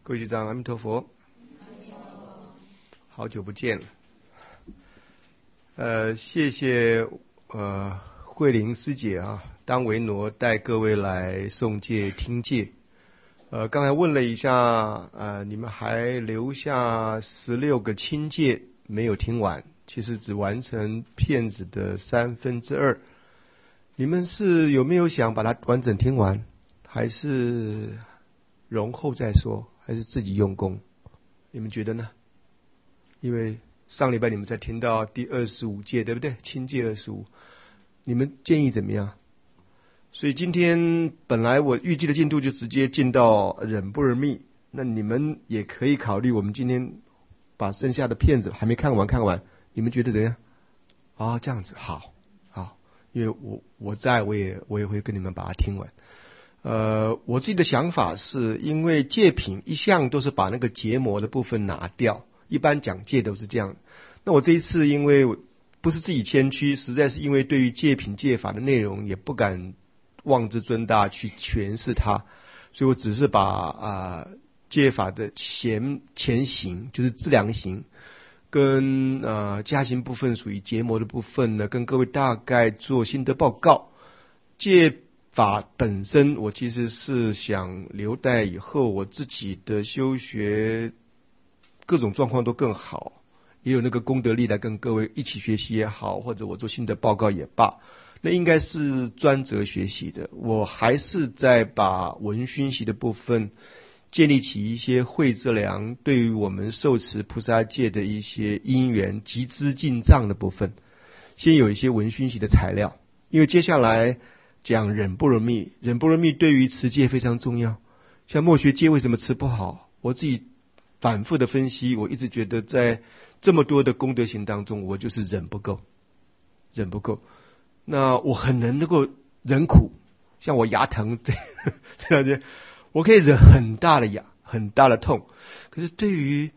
各位学长，阿弥陀佛，好久不见了。谢谢慧玲师姐啊，当维挪带各位来诵戒听戒。刚才问了一下，你们还留下16个亲戒没有听完，其实只完成片子的2/3。你们是有没有想把它完整听完，还是容后再说，还是自己用功？你们觉得呢？因为上礼拜你们才听到第25戒，对不对？亲戒25，你们建议怎么样？所以今天本来我预计的进度就直接进到忍不二密，那你们也可以考虑，我们今天把剩下的片子还没看完，你们觉得怎样？这样子好，因为我也会跟你们把它听完。我自己的想法是，因为戒品一向都是把那个结膜的部分拿掉，一般讲戒都是这样。那我这一次因为不是自己谦虚，实在是因为对于戒品戒法的内容也不敢妄自尊大去诠释它，所以我只是把戒法的前行，就是自量行，跟加行部分属于结膜的部分呢，跟各位大概做心得报告。戒法本身我其实是想留待以后我自己的修学各种状况都更好，也有那个功德力来跟各位一起学习也好，或者我做心得报告也罢，那应该是专责学习的。我还是在把闻熏习的部分建立起一些慧资粮，对于我们受持菩萨戒的一些因缘集资进账的部分，先有一些闻熏习的材料。因为接下来讲忍不二密，忍不二密对于持戒非常重要。像末学戒为什么持不好，我自己反复的分析，我一直觉得在这么多的功德行当中，我就是忍不够。那我很能够忍苦，像我牙疼这样子，我可以忍很大的痒，很大的痛。可是对于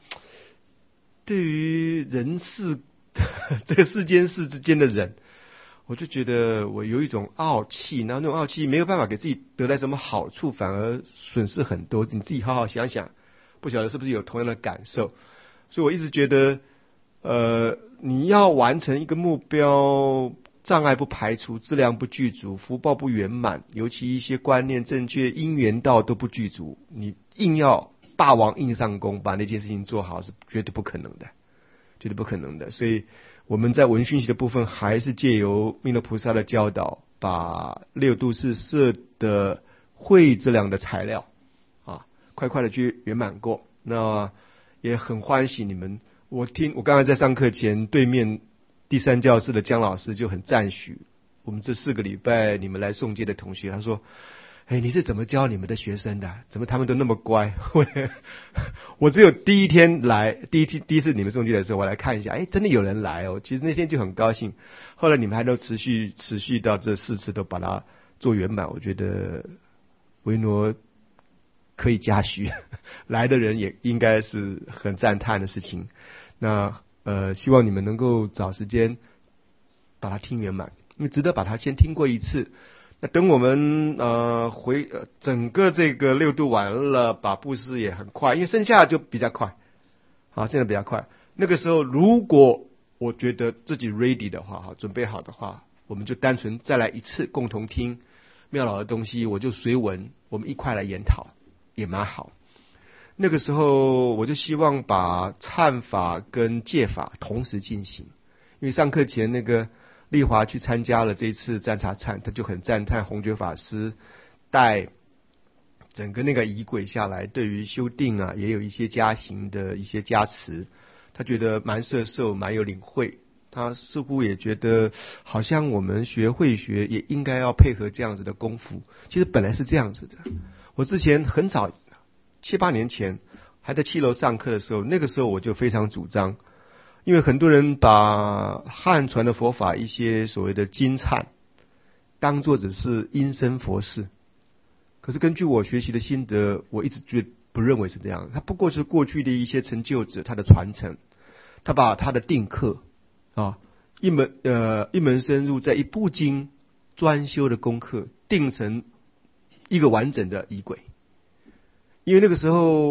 人世这个世间事之间的忍，我就觉得我有一种傲气，然后那种傲气没有办法给自己得来什么好处，反而损失很多。你自己好好想想，不晓得是不是有同样的感受。所以我一直觉得你要完成一个目标，障碍不排除，资粮不具足，福报不圆满，尤其一些观念正确，因缘道都不具足，你硬要霸王硬上弓把那件事情做好，是绝对不可能的。所以我们在闻熏习的部分，还是借由弥勒菩萨的教导，把六度四摄的慧资粮的材料快快的去圆满过。那也很欢喜你们，我刚才在上课前，对面第3教室的姜老师就很赞许我们这4个礼拜你们来诵戒的同学，他说：你是怎么教你们的学生的？怎么他们都那么乖？我只有第一天来，第一次你们诵戒的时候，我来看一下，真的有人来哦。其实那天就很高兴。后来你们还都持续到这4次都把它做圆满，我觉得维挪可以嘉许，来的人也应该是很赞叹的事情。那希望你们能够找时间把它听圆满，因为值得把它先听过一次。那等我们整个这个6度完了，把布施也很快，因为剩下就比较快。现在比较快。那个时候如果我觉得自己 ready 的话，准备好的话，我们就单纯再来一次共同听妙老的东西，我就随文，我们一块来研讨，也蛮好。那个时候我就希望把忏法跟戒法同时进行，因为上课前那个丽华去参加了这一次占察忏，他就很赞叹弘觉法师带整个那个仪轨下来，对于修定也有一些加行的一些加持，他觉得蛮摄受，蛮有领会。他似乎也觉得好像我们学慧学也应该要配合这样子的功夫。其实本来是这样子的，我之前很早7、8年前还在7楼上课的时候，那个时候我就非常主张，因为很多人把汉传的佛法一些所谓的经忏当作只是因身佛事，可是根据我学习的心得，我一直不认为是这样。它不过是过去的一些成就者他的传承，他把他的定课一门深入，在一部经专修的功课定成一个完整的仪轨。因为那个时候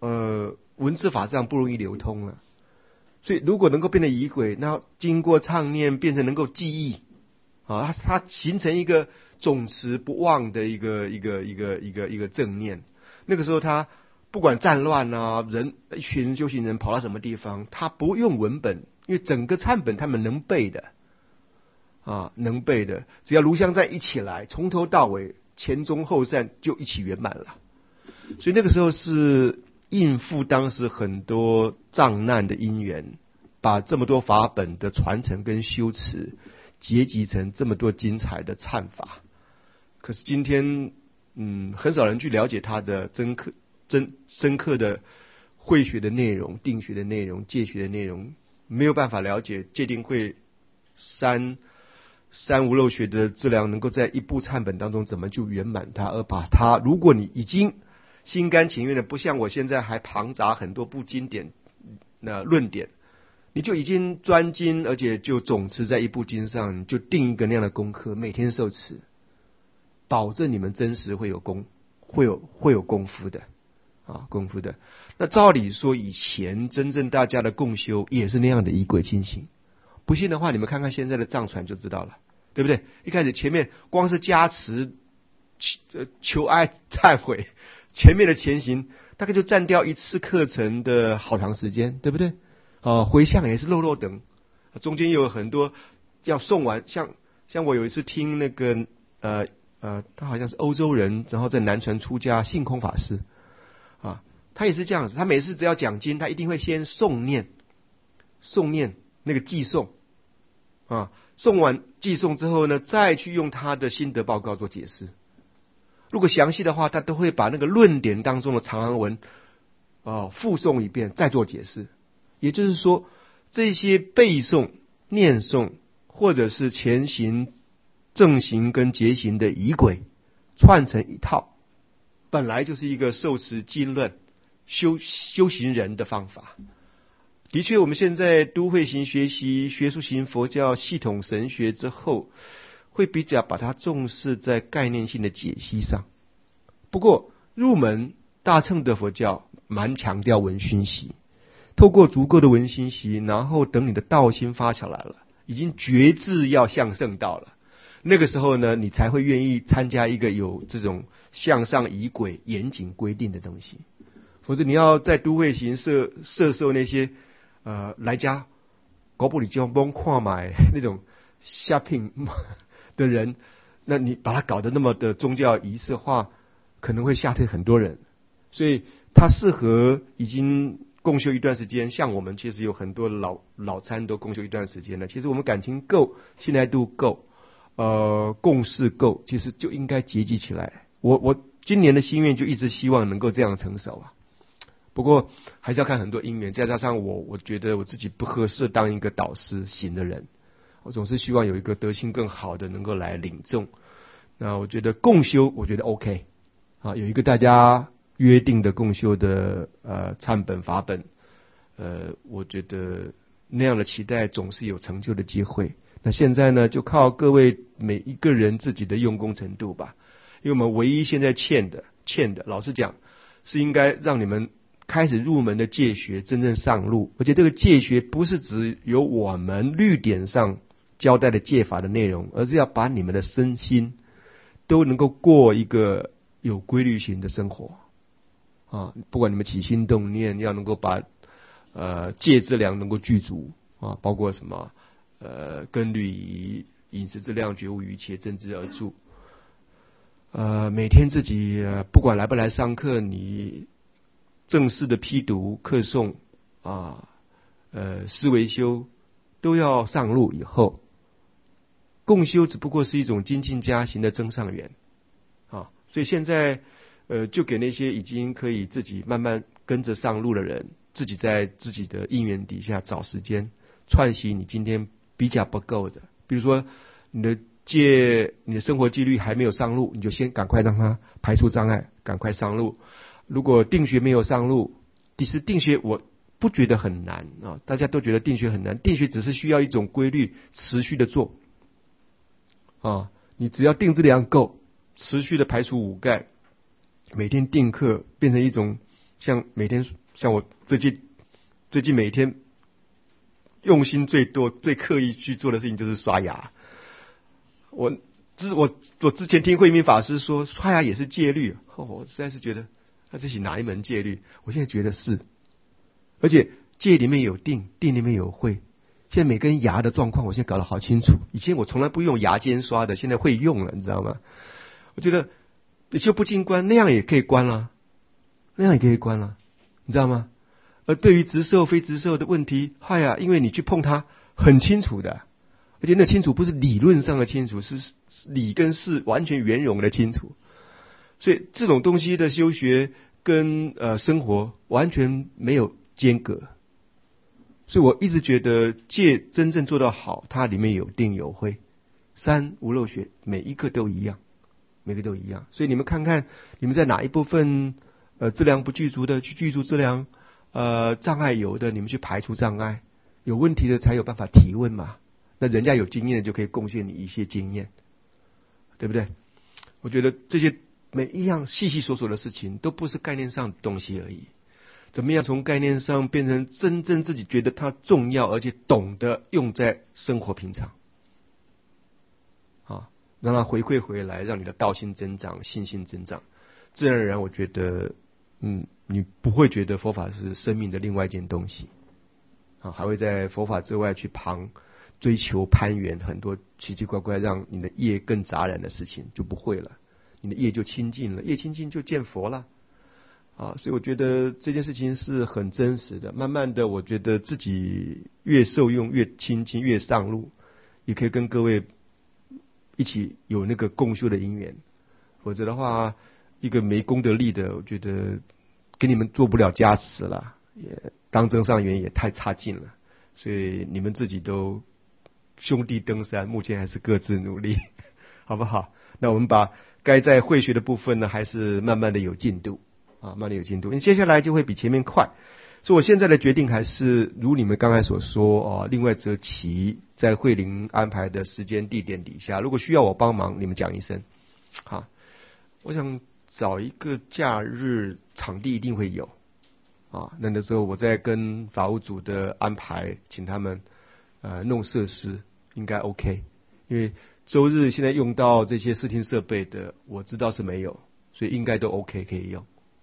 文字法上不容易流通了。所以如果能够变成仪轨，那经过唱念变成能够记忆啊，它形成一个总持不忘的一个正念。那个时候他不管战乱啊，一群修行人跑到什么地方，他不用文本，因为整个忏本他们能背的啊，能背的，只要炉香赞一起来，从头到尾前中后善就一起圆满了。所以那个时候是应付当时很多障难的因缘，把这么多法本的传承跟修持结集成这么多精彩的忏法。可是今天很少人去了解它的深刻的慧学的内容、定学的内容、戒学的内容，没有办法了解戒定慧三无漏学的质量能够在一部忏本当中怎么就圆满它，而把它，如果你已经心甘情愿的，不像我现在还旁杂很多部经典论点，你就已经专精，而且就总持在一部经上，你就定一个那样的功课，每天受持，保证你们真实会有功夫的啊，功夫的。那照理说，以前真正大家的共修也是那样的仪轨进行。不信的话，你们看看现在的藏传就知道了，对不对？一开始前面光是加持、求哀、忏悔，前面的前行大概就占掉一次课程的好长时间，对不对？回向也是漏等，中间有很多要诵完，像我有一次听那个他好像是欧洲人，然后在南传出家，性空法师啊，他也是这样子，他每次只要讲经，他一定会先诵念那个寄诵啊，诵完寄诵之后呢，再去用他的心得报告做解释。如果详细的话，他都会把那个论点当中的长行文复诵一遍，再做解释。也就是说，这些背诵、念诵，或者是前行、正行跟结行的仪轨，串成一套，本来就是一个受持经论修行人的方法。的确，我们现在都会型学习学术型佛教系统神学之后，会比较把它重视在概念性的解析上。不过入门大乘的佛教蛮强调闻熏习，透过足够的闻熏习，然后等你的道心发起来了，已经决志要向圣道了，那个时候呢，你才会愿意参加一个有这种向上仪轨严谨规定的东西。否则你要在都会型摄受那些来家搞不理就蒙跨买那种 shopping 的人，那你把它搞得那么的宗教仪式化，可能会吓退很多人。所以它适合已经共修一段时间，像我们其实有很多老参都共修一段时间了，其实我们感情够，信赖度够，共识够，其实就应该结集起来。我今年的心愿就一直希望能够这样成熟啊。不过还是要看很多因缘，再加上我觉得我自己不合适当一个导师型的人，我总是希望有一个德性更好的能够来领众。那我觉得共修，我觉得 OK 啊，有一个大家约定的共修的忏本法本，我觉得那样的期待总是有成就的机会。那现在呢，就靠各位每一个人自己的用功程度吧，因为我们唯一现在欠的，老实讲，是应该让你们开始入门的戒学真正上路，而且这个戒学不是只有我们律典上交代的戒法的内容，而是要把你们的身心都能够过一个有规律型的生活啊！不管你们起心动念，要能够把戒质量能够具足啊，包括什么根律仪、饮食质量、觉悟于一切、正知而住。每天自己不管来不来上课，你正式的批读、课诵思维修都要上路以后，共修只不过是一种精进加行的增上缘啊。所以现在就给那些已经可以自己慢慢跟着上路的人，自己在自己的因缘底下找时间串习你今天比较不够的，比如说你的生活纪律还没有上路，你就先赶快让它排除障碍，赶快上路。如果定学没有上路，其实定学我不觉得很难啊，大家都觉得定学很难，定学只是需要一种规律，持续的做啊，你只要定质量够，持续的排除五盖，每天定课变成一种像我最近每天用心最多、最刻意去做的事情就是刷牙。我之前听慧明法师说刷牙也是戒律，我实在是觉得他这是哪一门戒律？我现在觉得是，而且戒里面有定，定里面有慧。现在每根牙的状况，我现在搞得好清楚。以前我从来不用牙尖刷的，现在会用了，你知道吗？我觉得你修不进关，那样也可以关了，你知道吗？而对于直受非直受的问题，因为你去碰它，很清楚的，而且那清楚不是理论上的清楚，是理跟事完全圆融的清楚。所以这种东西的修学跟生活完全没有间隔。所以我一直觉得戒真正做到好，它里面有定有慧，三无漏学每一个都一样，所以你们看看你们在哪一部分质量不具足的去具足质量，障碍有的你们去排除障碍，有问题的才有办法提问嘛。那人家有经验的就可以贡献你一些经验，对不对？我觉得这些每一样细细琐琐的事情都不是概念上的东西而已。怎么样从概念上变成真正自己觉得它重要，而且懂得用在生活平常，让它回馈回来，让你的道心增长，信心增长，自然而然我觉得你不会觉得佛法是生命的另外一件东西，还会在佛法之外去追求攀缘很多奇奇怪怪让你的业更杂染的事情，就不会了，你的业就清净了，业清净就见佛了。所以我觉得这件事情是很真实的。慢慢的，我觉得自己越受用越亲近，越上路，也可以跟各位一起有那个共修的因缘。否则的话，一个没功德力的，我觉得给你们做不了加持了，也当增上缘也太差劲了。所以你们自己都兄弟登山，目前还是各自努力，好不好？那我们把该在会学的部分呢，还是慢慢的有进度。慢慢有进度，因为接下来就会比前面快。所以我现在的决定还是如你们刚才所说，另外择期在慧灵安排的时间地点底下，如果需要我帮忙，你们讲一声。我想找一个假日，场地一定会有。那时候我再跟法务组的安排，请他们弄设施，应该 OK。因为周日现在用到这些视听设备的，我知道是没有，所以应该都 OK 可以用。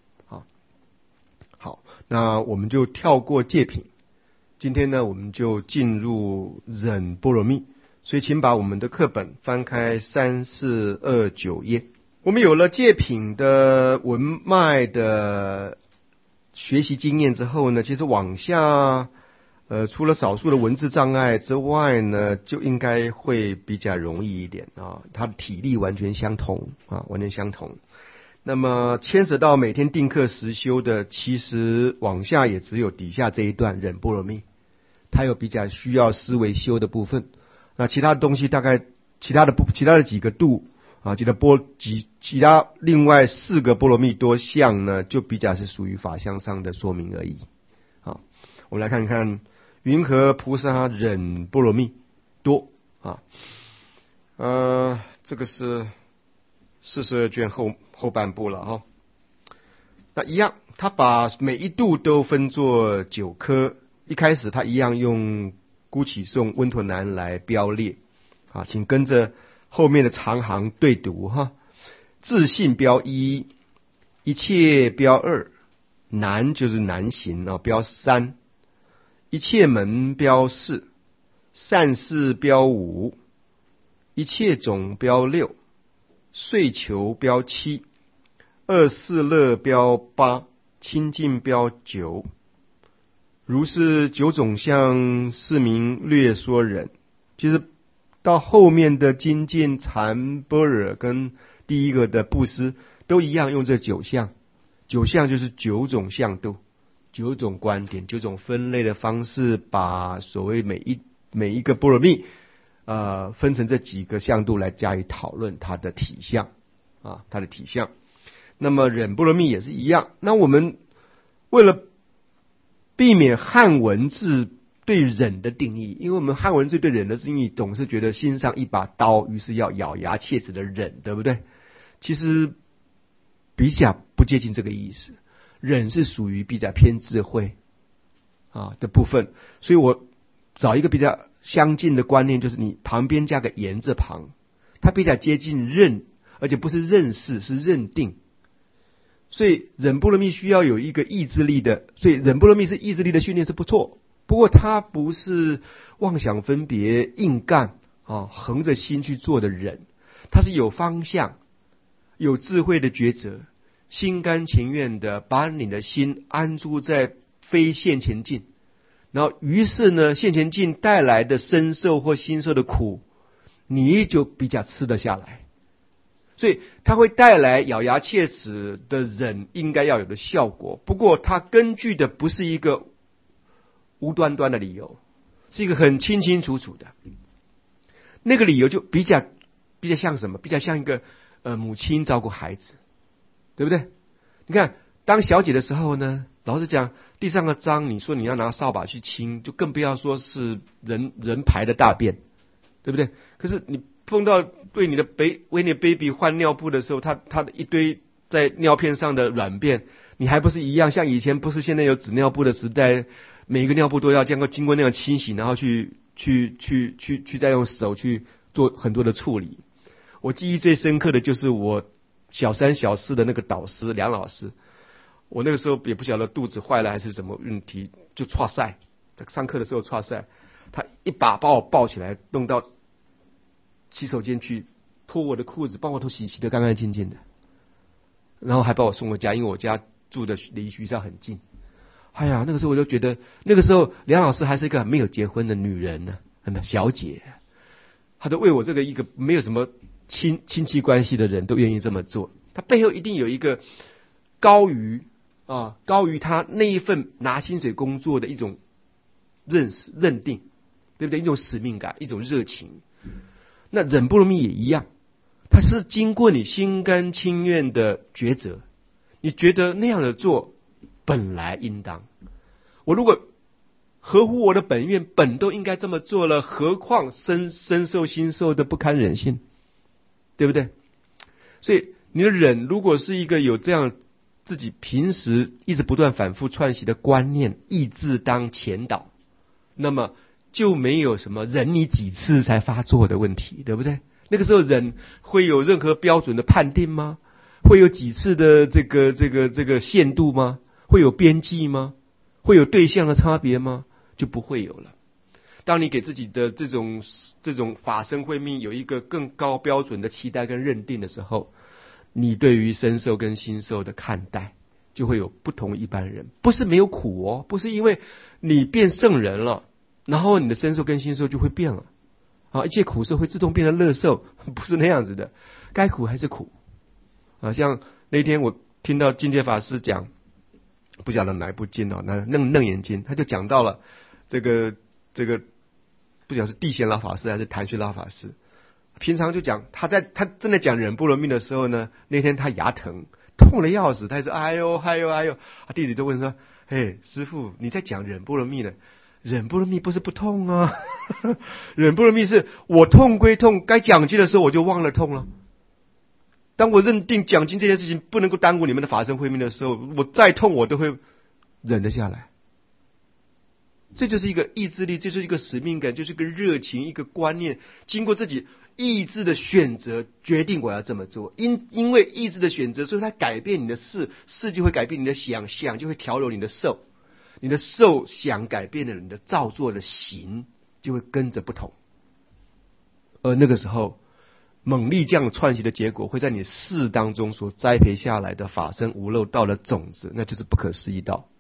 好，那我们就跳过戒品。今天呢，我们就进入忍波罗蜜。所以请把我们的课本翻开3429页。我们有了戒品的文脉的学习经验之后呢，其实往下除了少数的文字障碍之外呢，就应该会比较容易一点它的体力完全相同完全相同。那么牵涉到每天定课实修的，其实往下也只有底下这一段忍波罗蜜，它有比较需要思维修的部分。那其他的东西大概其他的几个度其他另外4个波罗蜜多项呢，就比较是属于法相上的说明而已。我们来看看云何菩萨忍波罗蜜多这个是42卷后半部了那一样，他把每一度都分作9科。一开始他一样用孤起颂温陀南来标列请跟着后面的长行对读自信标1，一切标2，难就是难行标3，一切门标4，善事标5，一切种标6，遂求标7，二四乐标8，清净标9。如是9种相，是名略说忍。其实到后面的精进、禅、般若跟第一个的布施都一样，用这9项。9项就是9种相度、9种观点、9种分类的方式，把所谓每一个波罗蜜分成这几个相度来加以讨论它的体相它的体相。那么忍波罗蜜也是一样。那我们为了避免汉文字对忍的定义，因为我们汉文字对忍的定义总是觉得心上一把刀，于是要咬牙切齿的忍，对不对？其实比较不接近这个意思。 忍是属于比较偏智慧的部分，所以我找一个比较相近的观念，就是你旁边加个言字旁，它比较接近认，而且不是认识，是认定。所以忍波罗蜜需要有一个意志力的，所以忍波罗蜜是意志力的训练是不错，不过它不是妄想分别硬干横着心去做的忍，它是有方向、有智慧的抉择，心甘情愿的把你的心安住在非现前境，然后于是呢，现前境带来的身受或心受的苦，你就比较吃得下来。所以它会带来咬牙切齿的忍应该要有的效果，不过它根据的不是一个无端端的理由，是一个很清清楚楚的。那个理由就比较像什么？比较像一个母亲照顾孩子，对不对？你看当小姐的时候呢，老实讲，地上的脏，你说你要拿扫把去清，就更不要说是人排的大便，对不对？可是你碰到为你的 baby 换尿布的时候，他的一堆在尿片上的软便，你还不是一样？像以前不是现在有纸尿布的时代，每一个尿布都要经过那样清洗，然后去再用手去做很多的处理。我记忆最深刻的就是我小3小4的那个导师梁老师，我那个时候也不晓得肚子坏了还是什么问题，就剉赛，在上课的时候剉赛，他一把把我抱起来弄到洗手间去，脱我的裤子，帮我都洗得干干净净的，然后还把我送回家，因为我家住的离学校很近。哎呀，那个时候我就觉得，那个时候梁老师还是一个没有结婚的女人呢，小姐，她都为我这个一个没有什么亲戚关系的人都愿意这么做，她背后一定有一个高于她那一份拿薪水工作的一种认定，对不对？一种使命感，一种热情。那忍波罗蜜也一样，它是经过你心甘情愿的抉择，你觉得那样的做本来应当，我如果合乎我的本愿，本都应该这么做了，何况身受心受的不堪忍性，对不对？所以你的忍如果是一个有这样自己平时一直不断反复串习的观念，意志当前导，那么就没有什么忍你几次才发作的问题，对不对？那个时候忍会有任何标准的判定吗？会有几次的这个限度吗？会有边际吗？会有对象的差别吗？就不会有了。当你给自己的这种法身慧命有一个更高标准的期待跟认定的时候，你对于身受跟心受的看待就会有不同一般人。不是没有苦哦，不是因为你变圣人了，然后你的身受跟心受就会变了一切苦受会自动变成乐受，不是那样子的，该苦还是苦像那天我听到境界法师讲，不晓得哪一部经楞严经，他就讲到了这个不晓得是地贤老法师还是谭旭老法师，平常就讲他正在讲忍波罗蜜的时候呢，那天他牙痛得要死，他说哎呦，弟子就问说，嘿师父你在讲忍波罗蜜呢？忍波罗蜜不是不痛啊忍波罗蜜是我痛归痛，该讲经的时候我就忘了痛了。当我认定讲经这件事情不能够耽误你们的法身慧命的时候，我再痛我都会忍得下来。这就是一个意志力，这就是一个使命感，就是一个热情，一个观念，经过自己意志的选择决定我要这么做。因为意志的选择，所以它改变你的事就会改变你的想就会调柔你的受，你的受想改变了，你的造作的行就会跟着不同。而那个时候猛力这样串习的结果，会在你事当中所栽培下来的法身无漏道的种子，那就是不可思议道。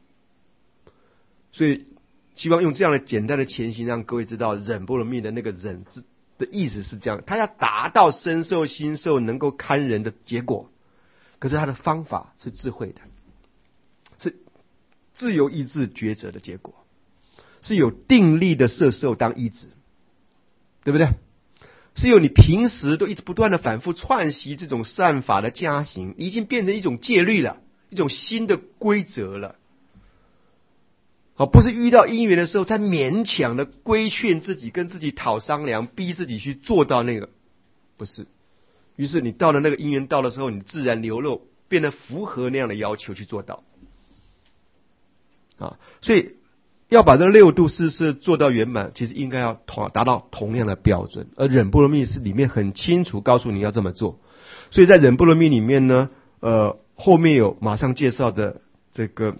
所以希望用这样的简单的前行，让各位知道忍波罗蜜的那个忍字的意思是这样，它要达到身受心受能够堪忍的结果，可是它的方法是智慧的，是自由意志抉择的结果，是有定力的摄受当依止，对不对？是有你平时都一直不断的反复串习这种善法的加行，已经变成一种戒律了，一种新的规则了。不是遇到因缘的时候才勉强的规劝自己，跟自己讨商量，逼自己去做到那个，不是。于是你到了那个因缘到的时候，你自然流露，变得符合那样的要求去做到。 所以要把这六度四摄做到圆满，其实应该要达到同样的标准。而忍波罗蜜是里面很清楚告诉你要这么做。所以在忍波罗蜜里面呢，后面有马上介绍的这个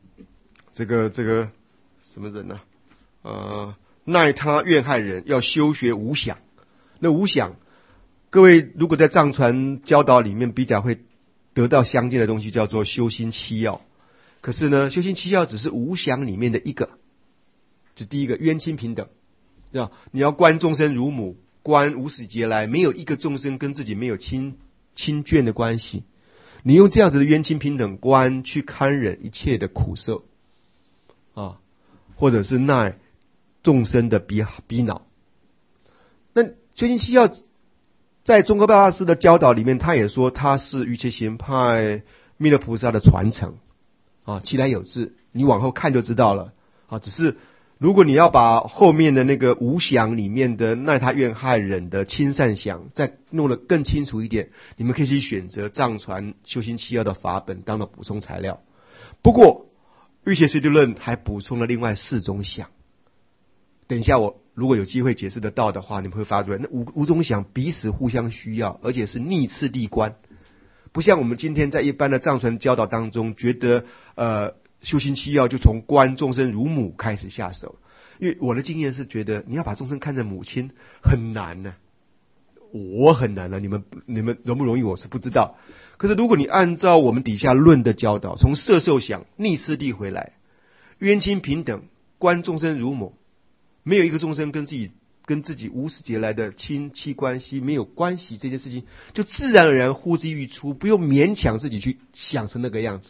什么人呢？奈他怨害人要修学无想。那无想，各位如果在藏传教导里面比较会得到相近的东西，叫做修心七要。可是呢，修心七要只是无想里面的一个，就第一个冤亲平等，对吧？你要观众生如母，观无始劫来，没有一个众生跟自己没有亲眷的关系。你用这样子的冤亲平等观去堪忍一切的苦受或者是耐众生的逼恼。那修心七要在中科巴大师的教导里面，他也说他是瑜伽行派弥勒菩萨的传承其来有自，你往后看就知道了只是如果你要把后面的那个无想里面的奈他怨害人的亲善想再弄得更清楚一点，你们可以去选择藏传修心七要的法本当了补充材料。不过瑜伽师地论还补充了另外4种想，等一下我如果有机会解释得到的话，你们会发觉那五种想彼此互相需要，而且是逆次第观，不像我们今天在一般的藏传教导当中觉得修心七要就从观众生如母开始下手。因为我的经验是觉得你要把众生看成母亲很难呢，我很难了，你们容不容易我是不知道。可是如果你按照我们底下论的教导，从色受想逆次第回来，冤亲平等，观众生如母，没有一个众生跟自己无始劫来的亲戚关系没有关系，这件事情就自然而然呼之欲出，不用勉强自己去想成那个样子，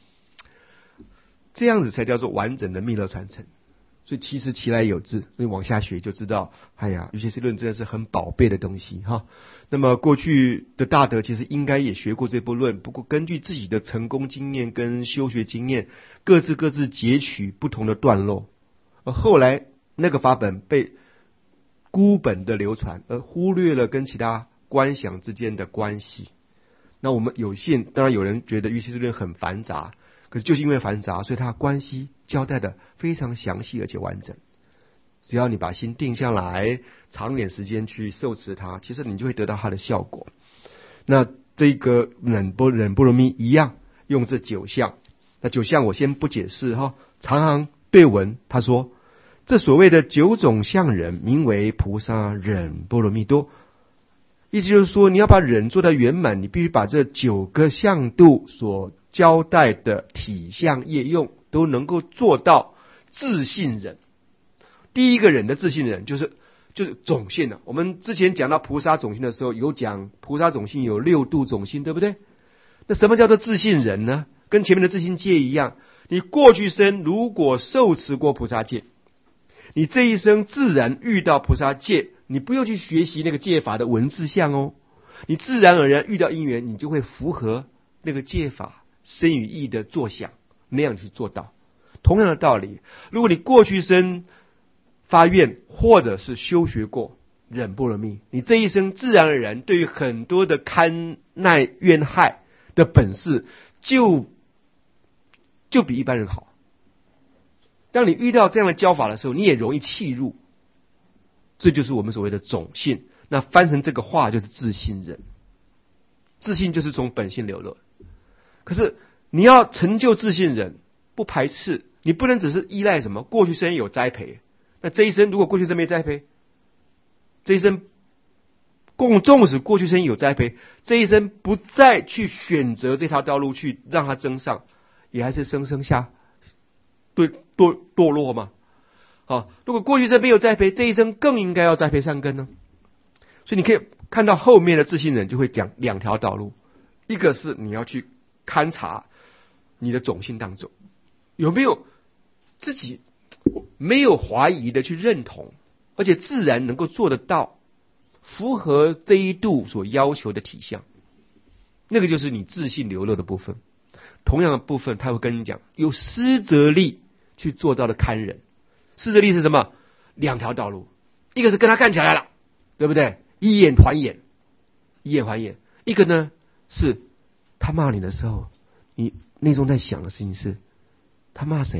这样子才叫做完整的弥勒传承。所以其实其来有自，所以往下学就知道，瑜伽师论真的是很宝贝的东西那么过去的大德其实应该也学过这部论，不过根据自己的成功经验跟修学经验，各自截取不同的段落，而后来那个法本被孤本的流传，而忽略了跟其他观想之间的关系。那我们有幸，当然有人觉得瑜伽师论很繁杂，可是就是因为繁杂，所以它关系交代的非常详细而且完整。只要你把心定下来，长点时间去受持它，其实你就会得到它的效果。那这个忍波罗蜜一样，用这9项。那9项我先不解释长行对文他说，这所谓的9种相忍，名为菩萨忍波罗蜜多。意思就是说，你要把忍做到圆满，你必须把这9个相度所交代的体相业用都能够做到自信忍。第一个忍的自信忍就是种性了。我们之前讲到菩萨种性的时候，有讲菩萨种性有6度种性，对不对？那什么叫做自信忍呢？跟前面的自信戒一样，你过去生如果受持过菩萨戒，你这一生自然遇到菩萨戒，你不用去学习那个戒法的文字相你自然而然遇到因缘，你就会符合那个戒法身语意的作想，那样去做到。同样的道理，如果你过去生发愿或者是修学过忍波罗蜜，你这一生自然而然对于很多的堪耐怨害的本事就比一般人好。当你遇到这样的教法的时候，你也容易契入，这就是我们所谓的种性。那翻成这个话就是自信忍，自信就是从本性流露。可是你要成就自信忍，不排斥，你不能只是依赖什么过去生有栽培，那这一生如果过去生没栽培，这一生纵使过去生有栽培，这一生不再去选择这条道路去让它增上，也还是生下堕落嘛。如果过去生没有栽培，这一生更应该要栽培善根呢。所以你可以看到后面的自信人就会讲2条道路，一个是你要去勘察你的种性当中有没有自己没有怀疑的去认同，而且自然能够做得到，符合这一度所要求的体相，那个就是你自信流露的部分。同样的部分他会跟你讲有施则力去做到的堪忍。施则力是什么？2条道路，一个是跟他干起来了，对不对？以眼还眼，一个呢是他骂你的时候，你内中在想的事情是他骂谁？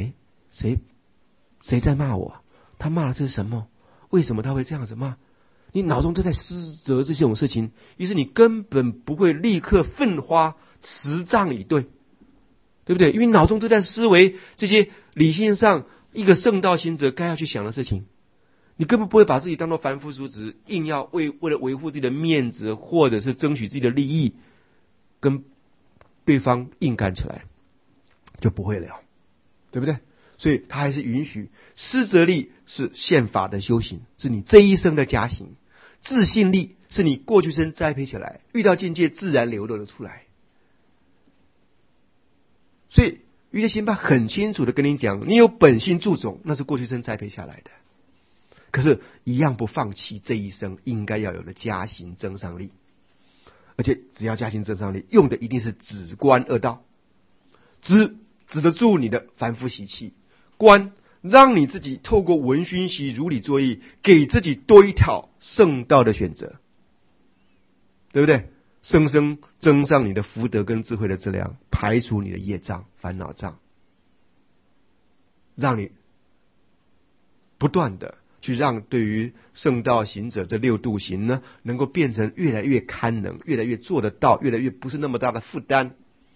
谁在骂我？他骂的是什么？为什么他会这样子骂？你脑中都在思责这种事情，于是你根本不会立刻奋发持杖以对，对不对？因为脑中都在思维这些理性上一个圣道行者该要去想的事情，你根本不会把自己当作凡夫俗子，硬要为了维护自己的面子，或者是争取自己的利益，跟对方硬干起来，就不会了，对不对？所以他还是允许施责力是宪法的修行，是你这一生的加行；自信力是你过去生栽培起来，遇到境界自然流露的出来。所以瑜伽行派很清楚的跟你讲，你有本性助种，那是过去生栽培下来的，可是一样不放弃这一生应该要有的加行增上力，而且只要加行增上力，用的一定是止观二道，止得住你的凡夫习气，观让你自己透过闻熏习如理作意，给自己多一条圣道的选择，对不对？生生增上你的福德跟智慧的质量，排除你的业障烦恼障，让你不断的去让对于圣道行者这六度行呢，能够变成越来越堪能，越来越做得到，越来越不是那么大的负担。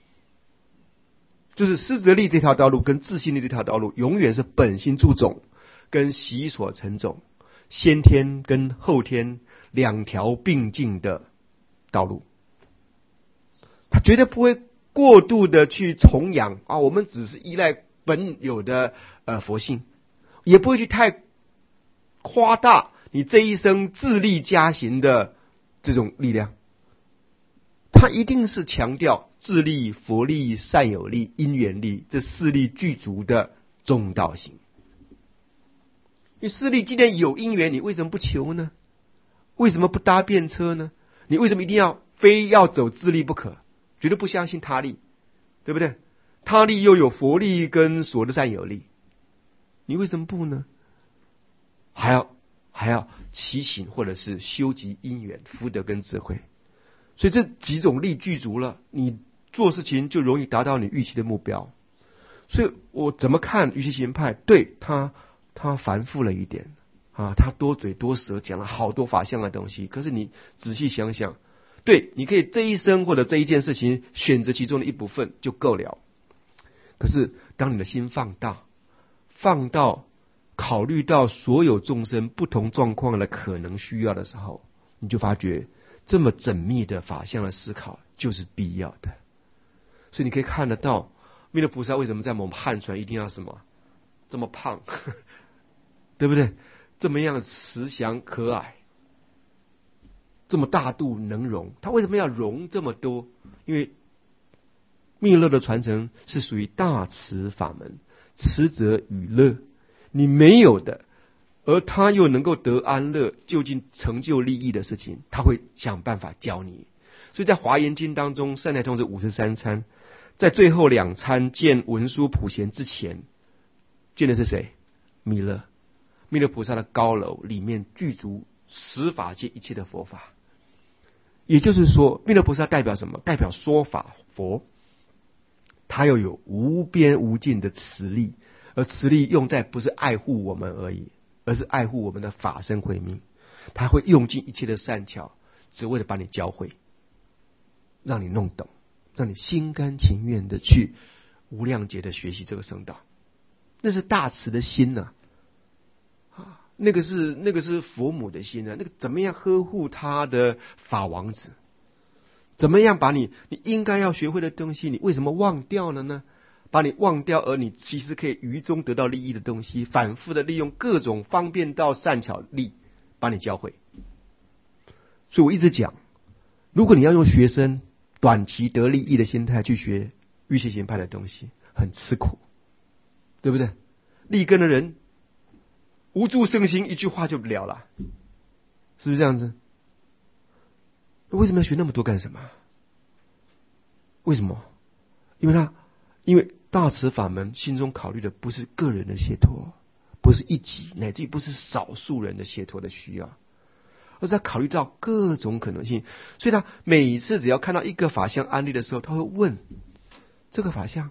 就是施责力这条道路跟自信力这条道路，永远是本性助种跟习所成种，先天跟后天两条并进的道路。他绝对不会过度的去崇仰啊，我们只是依赖本有的佛性，也不会去太夸大你这一生自力加行的这种力量。他一定是强调自力、佛力、善有力、因缘力这四力具足的中道行。你四力既然有因缘，你为什么不求呢？为什么不搭便车呢？你为什么一定要非要走自力不可？绝对不相信他力，对不对？他力又有佛力跟所的善有力，你为什么不呢？还要祈请或者是修集因缘、福德跟智慧。所以这几种力具足了，你做事情就容易达到你预期的目标。所以我怎么看瑜伽行派？对他繁复了一点啊，他多嘴多舌讲了好多法相的东西。可是你仔细想想，对，你可以这一生或者这一件事情选择其中的一部分就够了。可是当你的心放大，放到考虑到所有众生不同状况的可能需要的时候，你就发觉这么缜密的法相的思考就是必要的。所以你可以看得到弥勒菩萨为什么在我们汉传一定要什么这么胖对不对？这么样慈祥可爱，这么大度能容，他为什么要容这么多？因为弥勒的传承是属于大慈法门，慈则与乐，你没有的，而他又能够得安乐，究竟成就利益的事情，他会想办法教你。所以在华严经当中，善财童子53参，在最后2参见文殊普贤之前，见的是谁？弥勒。弥勒菩萨的高楼里面具足十法界一切的佛法。也就是说，弥勒菩萨代表什么？代表说法佛，他又有无边无尽的慈力，而慈力用在不是爱护我们而已，而是爱护我们的法身慧命。他会用尽一切的善巧，只为了把你教会，让你弄懂，让你心甘情愿的去无量劫的学习这个圣道。那是大慈的心啊，那个是佛母的心啊，那个怎么样呵护他的法王子？怎么样把你应该要学会的东西，你为什么忘掉了呢？把你忘掉，而你其实可以于中得到利益的东西，反复的利用各种方便到善巧力把你教会。所以我一直讲，如果你要用学生短期得利益的心态去学瑜伽行派的东西，很吃苦，对不对？立根的人无住圣心，一句话就了了，是不是这样子？为什么要学那么多干什么？为什么？因为大慈法门心中考虑的不是个人的解脱，不是一己，乃至于不是少数人的解脱的需要，而是他考虑到各种可能性。所以他每一次只要看到一个法相安立的时候，他会问这个法相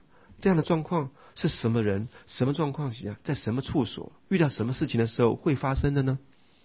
这样的状况是什么人、什么状况下、在什么处所、遇到什么事情的时候会发生的呢？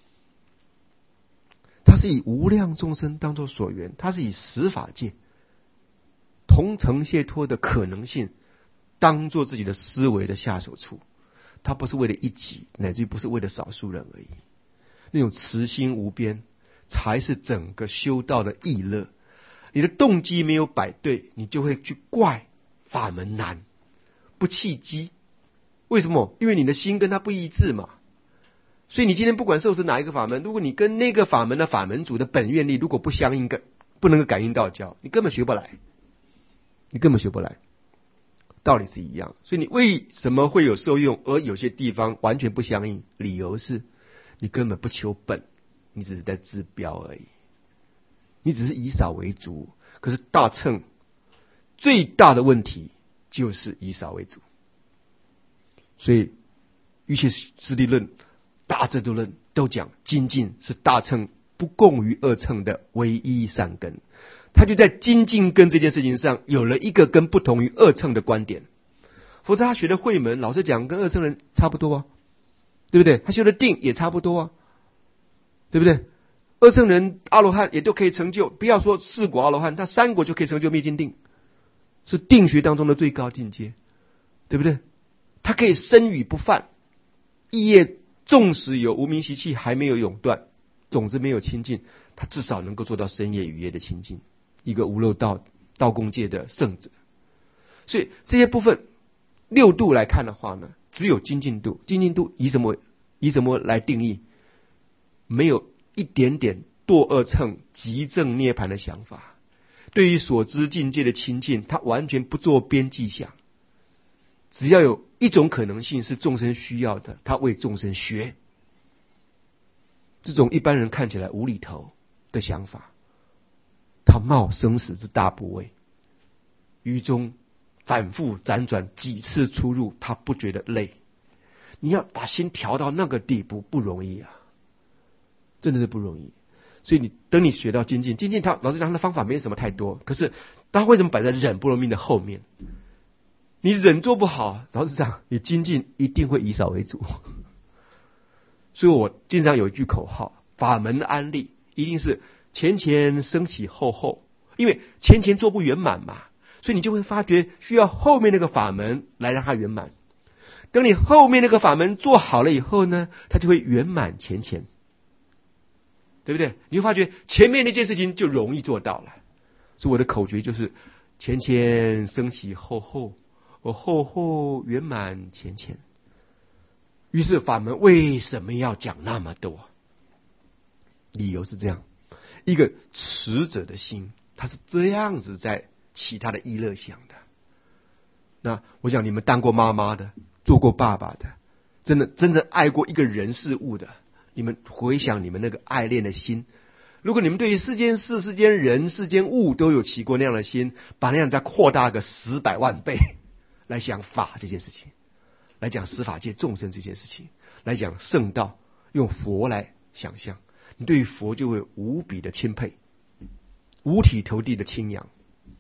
它是以无量众生当作所缘，它是以十法界同层解脱的可能性当作自己的思维的下手处，它不是为了一己，乃至于不是为了少数人而已。那种慈心无边才是整个修道的意乐。你的动机没有摆对，你就会去怪法门难，不契机。为什么？因为你的心跟他不一致嘛。所以你今天不管受持哪一个法门，如果你跟那个法门的法门主的本愿力如果不相应，不能够感应道交，你根本学不来，你根本学不来。道理是一样。所以你为什么会有受用，而有些地方完全不相应？理由是你根本不求本，你只是在治标而已，你只是以少为主。可是大乘最大的问题就是以少为主。所以瑜伽师地论、大智度论都讲精进是大乘不共于二乘的唯一善根。他就在精进根这件事情上有了一个跟不同于二乘的观点，否则他学的慧门老实讲跟二乘人差不多啊，对不对？他修的定也差不多啊，对不对？二乘人阿罗汉也都可以成就，不要说四果阿罗汉，他三果就可以成就灭尽定，是定学当中的最高境界，对不对？他可以身语不犯，意业纵使有无明习气还没有永断，种子没有清净，他至少能够做到身业语业的清净，一个无漏道共界的圣者。所以这些部分六度来看的话呢，只有精进度。精进度以什么来定义？没有一点点堕二乘即证涅槃的想法。对于所知境界的清净，他完全不做边际想。只要有一种可能性是众生需要的，他为众生学。这种一般人看起来无厘头的想法，他冒生死之大不畏，于中反复辗转几次出入，他不觉得累。你要把心调到那个地步不容易啊，真的是不容易。所以等你学到精进，他老实讲他的方法没什么太多，可是他为什么摆在忍不容命的后面？你忍做不好，老实讲你精进一定会以少为主。所以我经常有一句口号，法门的安立一定是前前升起后后，因为前前做不圆满嘛，所以你就会发觉需要后面那个法门来让它圆满。等你后面那个法门做好了以后呢，它就会圆满前前，对不对？你会发觉前面那件事情就容易做到了。所以我的口诀就是前前升起后后，我后后圆满前前。于是法门为什么要讲那么多？理由是这样，一个持者的心，他是这样子在起他的意乐想的。那我想你们当过妈妈的，做过爸爸的，真正爱过一个人事物的，你们回想你们那个爱恋的心，如果你们对于世间事、世间人、世间物都有起过那样的心，把那样再扩大个10、100万倍来想法这件事情，来讲十法界众生这件事情，来讲圣道，用佛来想象，你对于佛就会无比的钦佩，五体投地的清扬。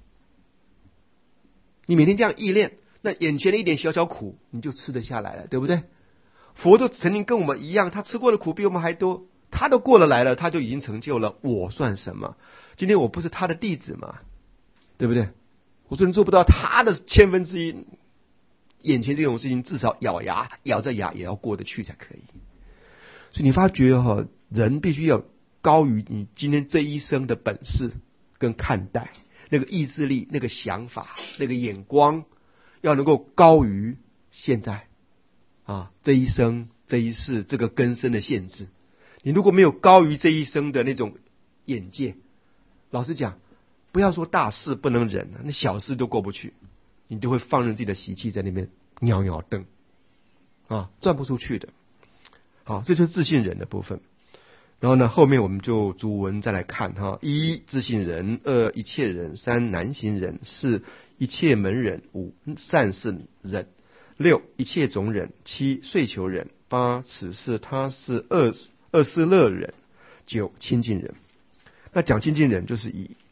你每天这样忆练，那眼前的一点小小苦你就吃得下来了，对不对？佛都曾经跟我们一样，他吃过的苦比我们还多，他都过了来了，他就已经成就了，我算什么？今天我不是他的弟子嘛，对不对？我虽然做不到他的1/1000，眼前这种事情至少咬着牙也要过得去才可以。所以你发觉人必须要高于你今天这一生的本事跟看待，那个意志力、那个想法、那个眼光，要能够高于现在这一生这一世这个根深的限制。你如果没有高于这一生的那种眼界，老实讲，不要说大事不能忍那小事都过不去，你就会放任自己的习气在那边袅袅瞪转不出去的。好，这就是自信人的部分。然后呢，后面我们就主文再来看1自信人，2一切人，3难行人，4一切门人，5善事人，6一切种人，7遂求人，8此事他是二世乐人，9亲近人。那讲亲近人就是以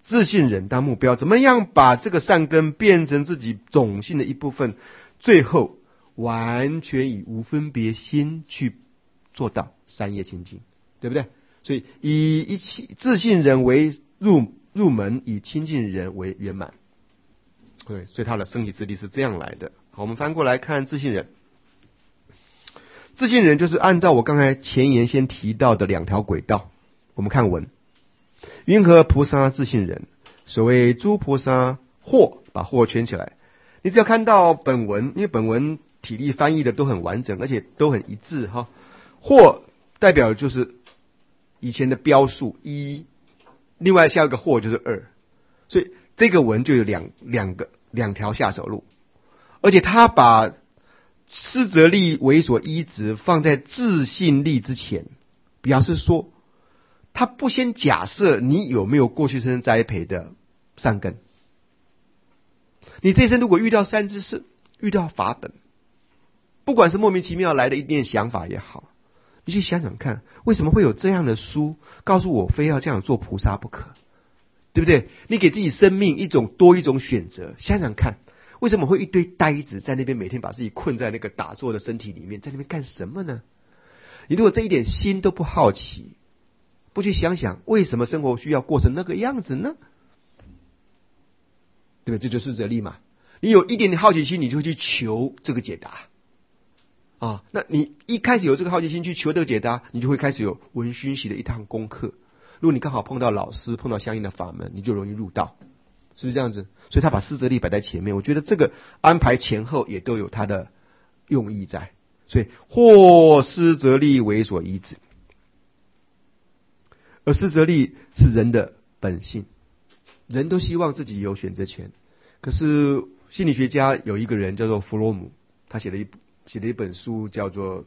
自信人当目标，怎么样把这个善根变成自己种性的一部分，最后完全以无分别心去做到三业清净，对不对？所以以自信人为入门，以清净人为圆满。对，所以他的升起之力是这样来的。好，我们翻过来看自信人。自信人就是按照我刚才前言先提到的两条轨道。我们看文，云何菩萨自信人？所谓诸菩萨惑，把惑圈起来。你只要看到本文，因为本文体力翻译的都很完整，而且都很一致哈。惑代表就是以前的标数一，另外下一个惑就是二，所以这个文就有两条下手路，而且他把施则力为所依止放在自信力之前，表示说他不先假设你有没有过去生栽培的善根。你这一生如果遇到善知识，遇到法本，不管是莫名其妙来的一点想法也好，你去想想看，为什么会有这样的书告诉我非要这样做菩萨不可，对不对？你给自己生命多一种选择，想想看，为什么会一堆呆子在那边每天把自己困在那个打坐的身体里面，在那边干什么呢？你如果这一点心都不好奇，不去想想为什么生活需要过成那个样子呢？对不对？这就是哲理嘛。你有一点点好奇心，你就会去求这个解答啊。那你一开始有这个好奇心去求这个解答，你就会开始有闻熏习的一趟功课。如果你刚好碰到老师，碰到相应的法门，你就容易入道，是不是这样子？所以他把施则力摆在前面，我觉得这个安排前后也都有他的用意在。所以或施则力为所依止，而施则力是人的本性，人都希望自己有选择权。可是心理学家有一个人叫做弗洛姆，他写了一本书叫做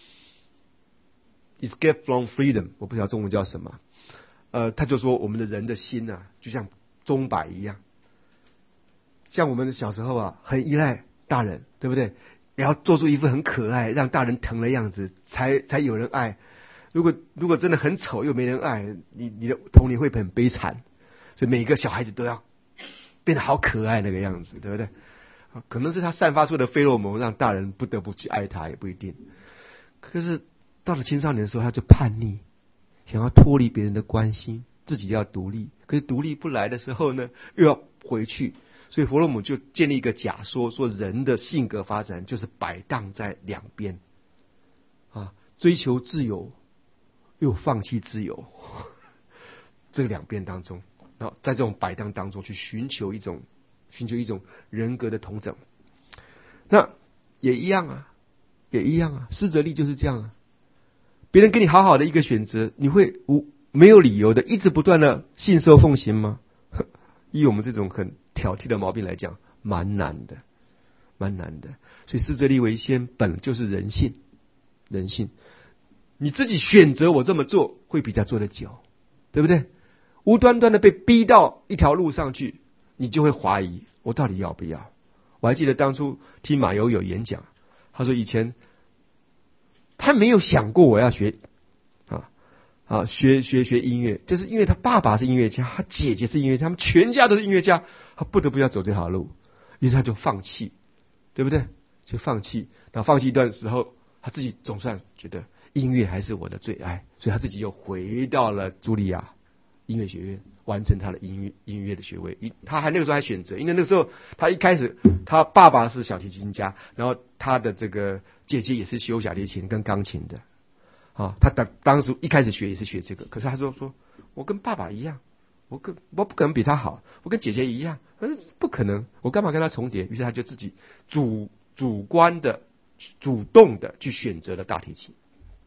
Escape from Freedom， 我不知道中文叫什么。他就说我们的人的心啊，就像钟摆一样，像我们小时候啊，很依赖大人，对不对？你要做出一副很可爱让大人疼的样子，才有人爱。如果真的很丑又没人爱，你的童年会很悲惨。所以每个小孩子都要变得好可爱那个样子，对不对？可能是他散发出的费洛蒙让大人不得不去爱他，也不一定。可是到了青少年的时候，他就叛逆，想要脱离别人的关心，自己要独立。可是独立不来的时候呢，又要回去。所以弗洛姆就建立一个假说，说人的性格发展就是摆荡在两边啊，追求自由又放弃自由，这两边当中，然后在这种摆荡当中去寻求一种人格的统整。那也一样啊，施则力就是这样啊。别人给你好好的一个选择，你会没有理由的一直不断的信受奉行吗？以我们这种很挑剔的毛病来讲，蛮难的。所以施则力为先本就是人性，你自己选择我这么做，会比较做得久，对不对？无端端的被逼到一条路上去，你就会怀疑我到底要不要。我还记得当初听马友友演讲，他说以前他没有想过我要学音乐，就是因为他爸爸是音乐家，他姐姐是音乐家，他们全家都是音乐家，他不得不要走这条路，于是他就放弃，对不对？就放弃，然后放弃一段时候，他自己总算觉得音乐还是我的最爱，所以他自己又回到了茱莉亚音乐学院，完成他的音乐的学位。他那个时候还选择，因为那个时候他一开始他爸爸是小提琴家，然后他的这个姐姐也是修小提琴跟钢琴的。他当时一开始学也是学这个，可是他说我跟爸爸一样，我不可能比他好，我跟姐姐一样，不可能，我干嘛跟他重叠？于是他就自己主观的、主动的去选择了大提琴。